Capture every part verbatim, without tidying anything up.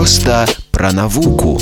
Проста пра навуку.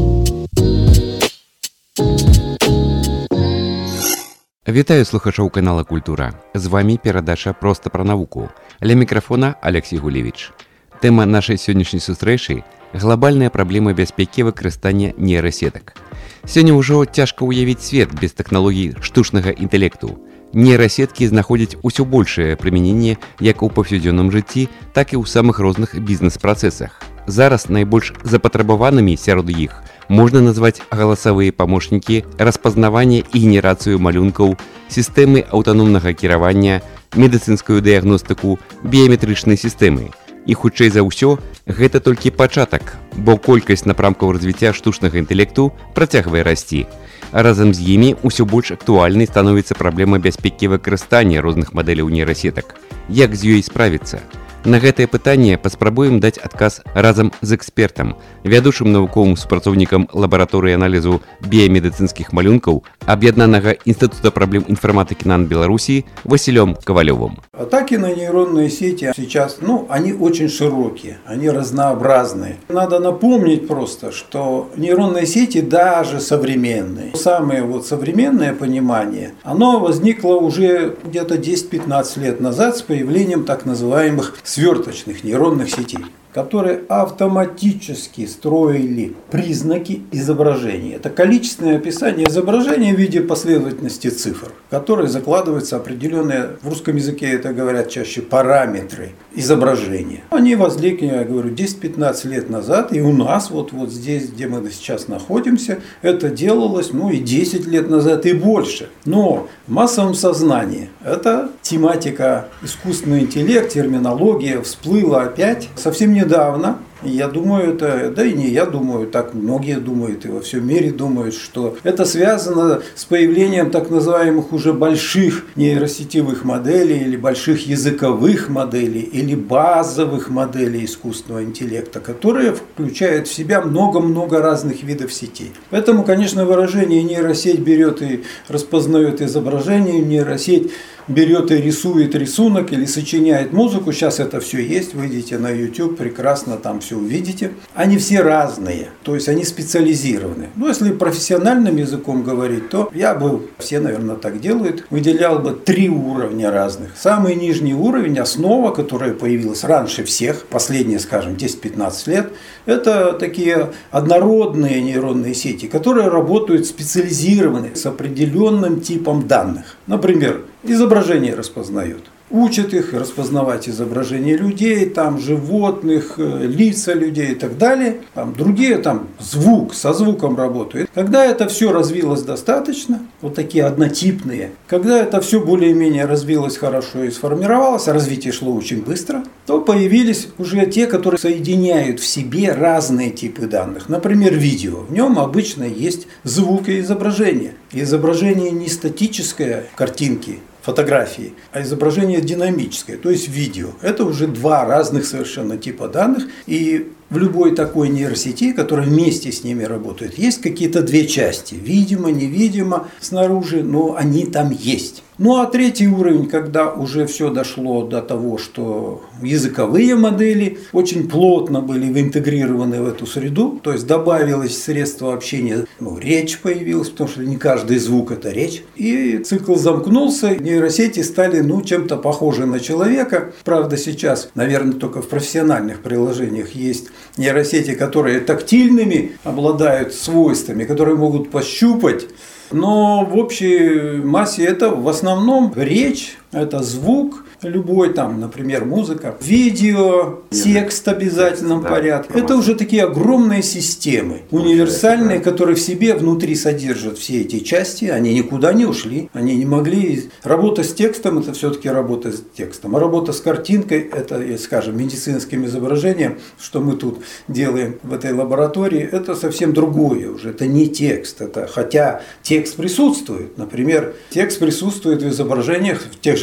Вітаю слухачоў канала Культура. З вами перадача «Проста пра навуку». Ля мікрафона Алексей Гулевич. Тэма нашай сённяшняй сустрэчы – глобальная праблема бяспекі выкарыстання нейрасетак. Сёння ўжо цяжка ўявіць свет без тэхналогій штучнага інтэлекту. Нейрасеткі знаходзяць усё большае прымяненне як у паўсядзённым жыцці, так і ў самых розных бізнес-працэсах. Зараз найбольш запатрабаванымі сярод іх можна назваць галасавыя памочнікі, распазнаванне і генерацыю малюнкаў, сістэмы аўтаномнага кіравання, медыцынскую дыягностыку, біяметрычныя сістэмы. І хутчэй за ўсё, гэта толькі пачатак, бо колькасць напрамкаў развіцця штучнага інтэлекту працягвае расці. А разам з імі ўсё больш актуальнай становіцца праблема бяспекі выкарыстання розных мадэляў нейрасетак. Як з ёй справіцца? На гэтае пытанне паспрабуем даць адказ разам з экспертам, вядучым навуковым супрацоўнікам лабараторыі аналізу біямедыцынскіх малюнкаў Аб'яднанага інстытута праблем информатики НАН Беларуси Василем Ковалевым. Атаки на нейронные сети сейчас, ну, они очень широкие, они разнообразные. Надо напомнить просто, что нейронные сети даже современные, самое вот современное понимание, оно возникло уже где-то десять-пятнадцать лет назад с появлением так называемых сверточных нейронных сетей, которые автоматически строили признаки изображения. Это количественное описание изображения в виде последовательности цифр, которые закладываются определенные, в русском языке это говорят чаще, параметры изображения. Они возникли, я говорю, десять-пятнадцать лет назад, и у нас вот, вот здесь, где мы сейчас находимся, это делалось, ну, и десять лет назад, и больше. Но в массовом сознании эта тематика искусственный интеллект, терминология всплыла опять совсем не недавно, я думаю, это, да и не я думаю, так многие думают и во всем мире думают, что это связано с появлением так называемых уже больших нейросетевых моделей или больших языковых моделей или базовых моделей искусственного интеллекта, которые включают в себя много-много разных видов сетей. Поэтому, конечно, выражение нейросеть берет и распознает изображение, нейросеть берет и рисует рисунок или сочиняет музыку. Сейчас это все есть, выйдите на YouTube, прекрасно там все увидите. Они все разные, то есть они специализированы. Но если профессиональным языком говорить, то я бы, все, наверное, так делают, выделял бы три уровня разных. Самый нижний уровень, основа, которая появилась раньше всех, последние, скажем, десять-пятнадцать лет, это такие однородные нейронные сети, которые работают специализированно с определенным типом данных. Например, изображение распознают. Учат их распознавать изображения людей, там, животных, лица людей и так далее. Там, другие там звук, со звуком работают. Когда это все развилось достаточно, вот такие однотипные, когда это все более-менее развилось хорошо и сформировалось, а развитие шло очень быстро, то появились уже те, которые соединяют в себе разные типы данных. Например, видео. В нем обычно есть звук и изображение. Изображение не статическое, картинки, фотографии, а изображение динамическое, то есть видео. Это уже два разных совершенно типа данных. И в любой такой нейросети, которая вместе с ними работает, есть какие-то две части. Видимо, невидимо снаружи, но они там есть. Ну а третий уровень, когда уже все дошло до того, что языковые модели очень плотно были интегрированы в эту среду, то есть добавилось средство общения, ну, речь появилась, потому что не каждый звук – это речь. И цикл замкнулся, нейросети стали, ну, чем-то похожи на человека. Правда, сейчас, наверное, только в профессиональных приложениях есть нейросети, которые тактильными обладают свойствами, которые могут пощупать. Но в общей массе это в основном речь, это звук, любой там, например, музыка, видео, текст в обязательном да, порядке. Это уже такие огромные системы, универсальные, которые в себе внутри содержат все эти части, они никуда не ушли, они не могли. Работа с текстом – это все-таки работа с текстом, а работа с картинкой – это, скажем, медицинским изображением, что мы тут делаем в этой лаборатории, это совсем другое уже, это не текст, это, хотя текст присутствует, например, текст присутствует в изображениях, в тех же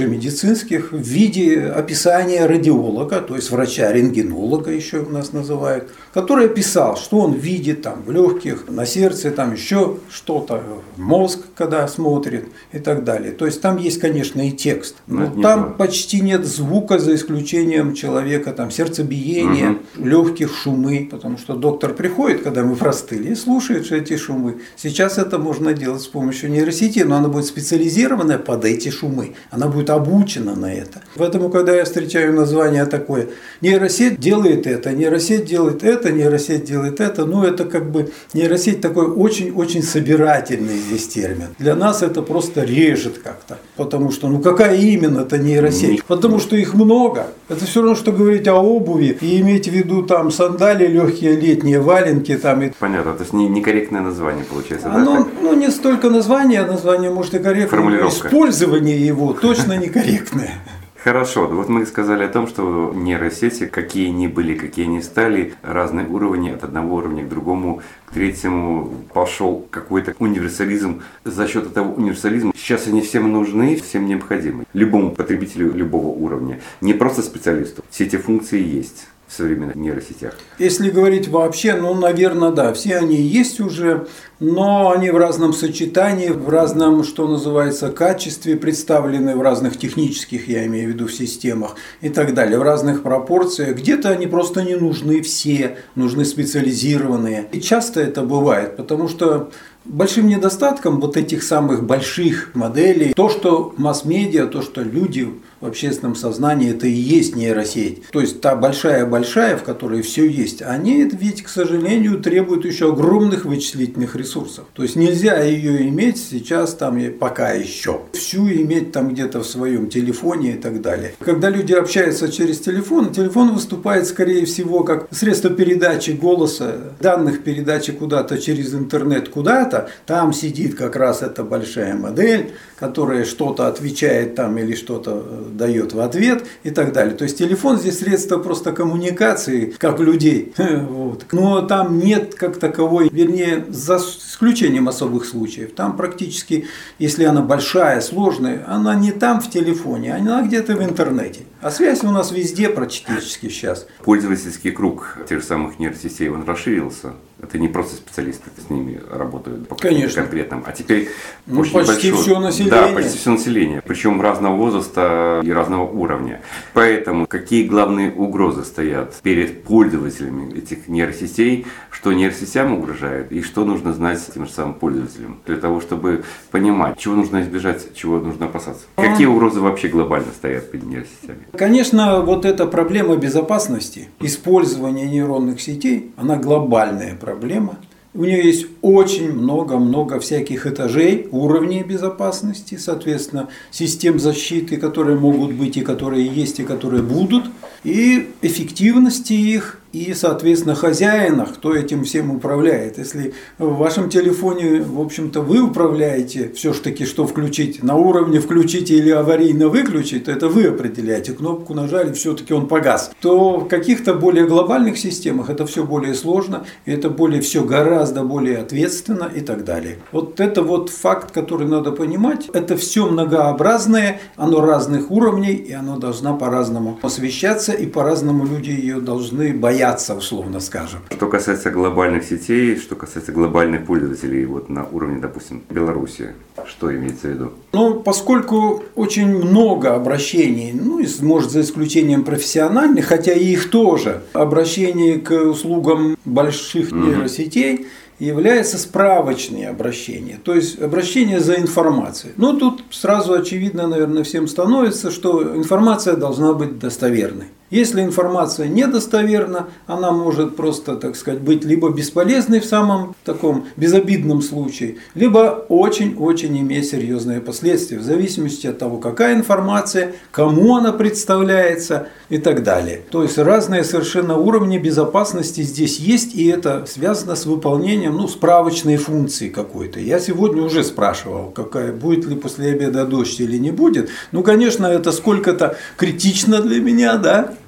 же медицинских, в виде описания радиолога, то есть врача-рентгенолога еще у нас называют, который описал, что он видит там в легких, на сердце, там еще что-то, мозг, когда смотрит и так далее. То есть там есть, конечно, и текст, но, но там то. Почти нет звука, за исключением человека, там сердцебиения, угу. легких шумы, потому что доктор приходит, когда мы простыли, и слушает эти шумы. Сейчас это можно делать с помощью нейросети, но она будет специализированная под эти шумы, она будет обучена на это. Поэтому, когда я встречаю название такое, нейросеть делает это, нейросеть делает это, нейросеть делает это, ну это как бы нейросеть такой очень-очень собирательный здесь термин. Для нас это просто режет как-то, потому что, ну какая именно это нейросеть? Потому что их много. Это все равно, что говорить о обуви и иметь в виду там сандалии легкие, летние валенки там. Понятно, то есть не, некорректное название получается. А, да? ну, ну не столько название, а название может и корректное, использование его точно некорректное. Хорошо, вот мы сказали о том, что нейросети, какие ни были, какие ни стали, разные уровни, от одного уровня к другому, к третьему пошел какой-то универсализм. За счет этого универсализма сейчас они всем нужны, всем необходимы. Любому потребителю любого уровня, не просто специалисту. Все эти функции есть в современных нейросетях. Если говорить вообще, ну, наверное, да, все они есть уже, но они в разном сочетании, в разном, что называется, качестве представлены, в разных технических, я имею в виду, в системах и так далее, в разных пропорциях. Где-то они просто не нужны все, нужны специализированные. И часто это бывает, потому что большим недостатком вот этих самых больших моделей, то, что масс-медиа, то, что люди в общественном сознании, это и есть нейросеть. То есть та большая-большая, в которой все есть, они ведь, к сожалению, требуют еще огромных вычислительных ресурсов. То есть нельзя ее иметь сейчас там пока еще. Всю иметь там где-то в своем телефоне и так далее. Когда люди общаются через телефон, телефон выступает, скорее всего, как средство передачи голоса, данных передачи куда-то через интернет куда-то. Там сидит как раз эта большая модель, которая что-то отвечает там или что-то дает в ответ и так далее. То есть телефон здесь средство просто коммуникации, как у людей. Вот. Но там нет как таковой, вернее, за исключением особых случаев. Там практически, если она большая, сложная, она не там в телефоне, она где-то в интернете. А связь у нас везде практически сейчас. Пользовательский круг тех же самых нейросетей, он расширился. Это не просто специалисты с ними работают по конкретным, а теперь ну, очень почти большой, все население. Да, почти все население, причем разного возраста и разного уровня. Поэтому какие главные угрозы стоят перед пользователями этих нейросетей, что нейросетям угрожает и что нужно знать тем же самым пользователям для того, чтобы понимать, чего нужно избежать, чего нужно опасаться. Какие угрозы вообще глобально стоят перед нейросетями? Конечно, вот эта проблема безопасности, использования нейронных сетей, она глобальная проблема. Проблема. У нее есть очень много-много всяких этажей, уровней безопасности, соответственно, систем защиты, которые могут быть и которые есть, и которые будут, и эффективности их, и, соответственно, хозяина, кто этим всем управляет. Если в вашем телефоне, в общем-то, вы управляете все-таки, что включить, на уровне включить или аварийно выключить, то это вы определяете. Кнопку нажали, все-таки он погас. То в каких-то более глобальных системах это все более сложно, это более все гораздо более ответственно и так далее. Вот это вот факт, который надо понимать. Это все многообразное, оно разных уровней, и оно должно по-разному освещаться, и по-разному люди ее должны бояться. Условно скажем. Что касается глобальных сетей, что касается глобальных пользователей, вот на уровне, допустим, Беларуси, что имеется в виду? Ну, поскольку очень много обращений, ну, может, за исключением профессиональных, хотя и их тоже, обращений к услугам больших нейросетей, mm-hmm. является справочные обращения, то есть обращение за информацией. Но тут сразу очевидно, наверное, всем становится, что информация должна быть достоверной. Если информация недостоверна, она может просто, так сказать, быть либо бесполезной в самом таком безобидном случае, либо очень-очень иметь серьезные последствия, в зависимости от того, какая информация, кому она представляется и так далее. То есть разные совершенно уровни безопасности здесь есть, и это связано с выполнением ну, справочной функции какой-то. Я сегодня уже спрашивал, какая, будет ли после обеда дождь или не будет. Ну, конечно, это сколько-то критично для меня, да?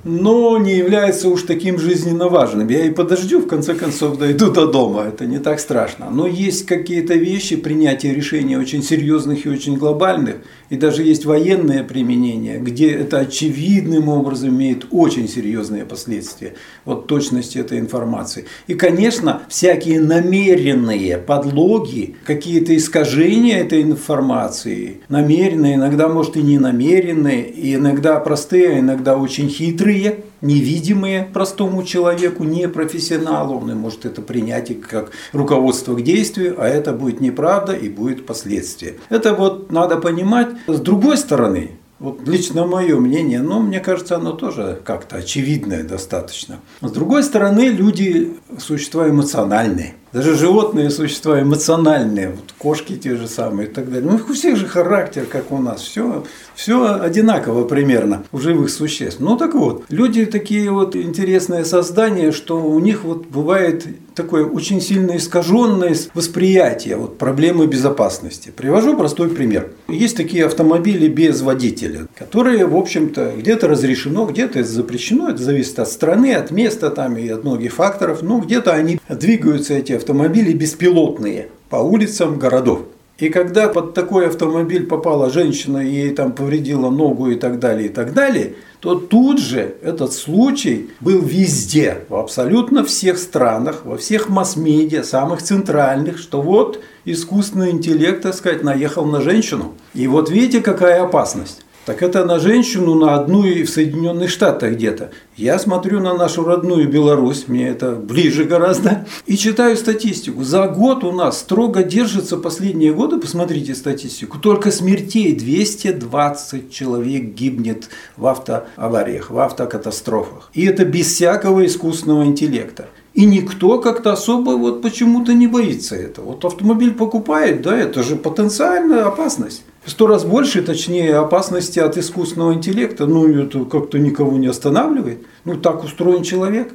но не является уж таким жизненно важным. Я и подождю, в конце концов, дойду до дома, это не так страшно. Но есть какие-то вещи, принятия решений очень серьезных и очень глобальных, и даже есть военное применение, где это очевидным образом имеет очень серьезные последствия, вот точности этой информации. И, конечно, всякие намеренные подлоги, какие-то искажения этой информации, намеренные, иногда, может, и не намеренные, и иногда простые, а иногда очень хитрые, невидимые простому человеку, не профессионалу, он может это принять и как руководство к действию, а это будет неправда и будет последствия. Это вот надо понимать. С другой стороны, вот лично мое мнение, но мне кажется, оно тоже как-то очевидное достаточно. С другой стороны, люди существа эмоциональные. Даже животные существа эмоциональные, вот кошки те же самые и так далее. Ну, у всех же характер, как у нас, все, все одинаково примерно у живых существ. Ну так вот, люди такие вот интересные создания, что у них вот бывает такое очень сильно искаженное восприятие вот, проблемы безопасности. Привожу простой пример. Есть такие автомобили без водителя, которые, в общем-то, где-то разрешено, где-то это запрещено. Это зависит от страны, от места там, и от многих факторов. Но где-то они двигаются, эти автомобили беспилотные, по улицам городов. И когда под такой автомобиль попала женщина и ей там повредила ногу и так далее, и так далее, то тут же этот случай был везде, в абсолютно всех странах, во всех масс-медиа, самых центральных, что вот искусственный интеллект, так сказать, наехал на женщину. И вот видите, какая опасность. Так это на женщину, на одну и в Соединенных Штатах где-то. Я смотрю на нашу родную Беларусь, мне это ближе гораздо, и читаю статистику. За год у нас строго держится последние годы, посмотрите статистику, только смертей двести двадцать человек гибнет в автоавариях, в автокатастрофах. И это без всякого искусственного интеллекта. И никто как-то особо вот почему-то не боится этого. Вот автомобиль покупает, да, это же потенциальная опасность. В сто раз больше, точнее, опасности от искусственного интеллекта, ну, это как-то никого не останавливает. Ну, так устроен человек.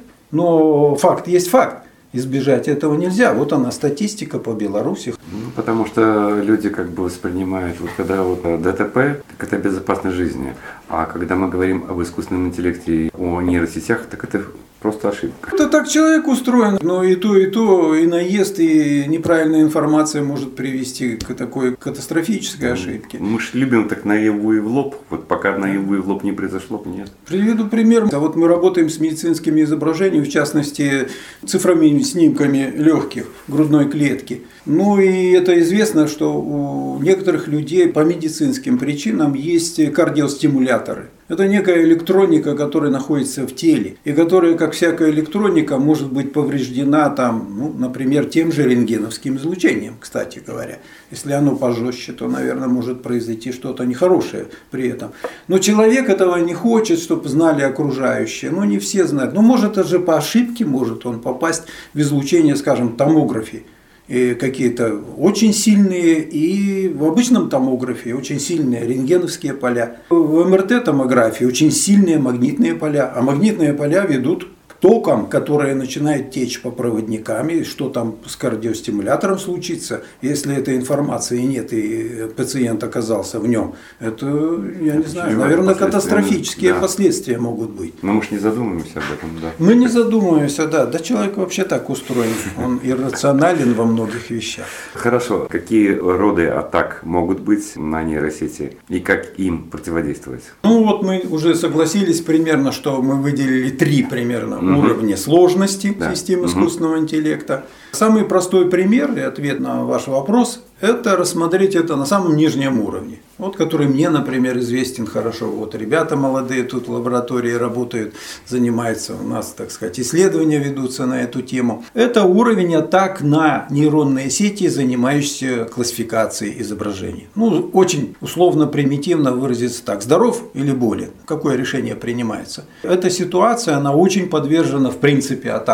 Но факт есть факт. Избежать этого нельзя. Вот она статистика по Беларуси. Ну, потому что люди как бы воспринимают, вот когда вот ДТП, так это безопасность жизни. А когда мы говорим об искусственном интеллекте, о нейросетях, так это просто ошибка. Это так человек устроен. Но и то, и то, и наезд, и неправильная информация может привести к такой катастрофической ошибке. Мы же любим так наяву и в лоб. Вот пока наяву и в лоб не произошло, нет. Приведу пример. А вот мы работаем с медицинскими изображениями, в частности, цифровыми снимками легких, грудной клетки. Ну и это известно, что у некоторых людей по медицинским причинам есть кардиостимуляторы. Это некая электроника, которая находится в теле, и которая, как всякая электроника, может быть повреждена, там, ну, например, тем же рентгеновским излучением, кстати говоря. Если оно пожестче, то, наверное, может произойти что-то нехорошее при этом. Но человек этого не хочет, чтобы знали окружающие. Ну, не все знают. Но может даже по ошибке может он попасть в излучение, скажем, томографии. И какие-то очень сильные, и в обычном томографе очень сильные рентгеновские поля. В эм эр тэ-томографии очень сильные магнитные поля, а магнитные поля ведут к токам, которые начинают течь по проводникам, и что там с кардиостимулятором случится, если этой информации нет, и пациент оказался в нем. Это, я не знаю, наверное, катастрофические да. последствия могут быть. Но мы же не задумываемся об этом, да? Мы не задумываемся, да. Да человек вообще так устроен, он иррационален во многих вещах. Хорошо. Какие роды атак могут быть на нейросети и как им противодействовать? Ну вот мы уже согласились примерно, что мы выделили три примерно угу. уровня сложности да. системы угу. искусственного интеллекта. Самый простой пример и ответ на ваш вопрос – это рассмотреть это на самом нижнем уровне. Вот, который мне, например, известен хорошо. Вот ребята молодые тут в лаборатории работают, занимаются у нас, так сказать, исследования ведутся на эту тему. Это уровень атак на нейронные сети, занимающиеся классификацией изображений. Ну, очень условно примитивно выразиться так. Здоров или болен? Какое решение принимается? Эта ситуация, она очень подвержена, в принципе, атакам.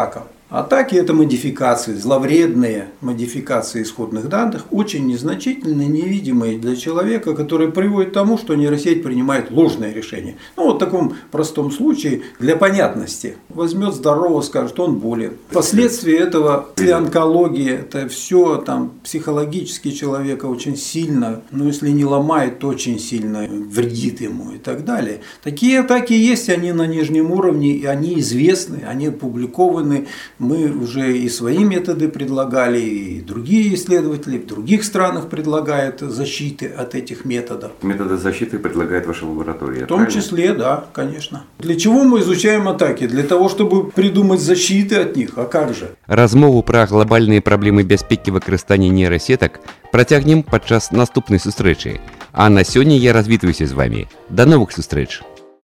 Атаки – это модификации, зловредные модификации исходных данных, очень незначительные, невидимые для человека, которые приводят к тому, что нейросеть принимает ложные решения. Ну, вот в таком простом случае, для понятности, возьмет здорового, скажет, он болен. Последствия этого, если онкология, это все там психологически человека очень сильно, ну, если не ломает, то очень сильно вредит ему и так далее. Такие атаки есть, они на нижнем уровне, и они известны, они опубликованы. Мы уже и свои методы предлагали, и другие исследователи в других странах предлагают защиты от этих методов. Методы защиты предлагает ваша лаборатория. В том правильно? числе, да, конечно. Для чего мы изучаем атаки? Для того, чтобы придумать защиты от них. А как же? Размову пра глобальныя праблемы бяспекі выкарыстання нейрасетак працягнем падчас наступнай сустрэчы. А на сёння я развітваюся з вами. Да новых сустрэч!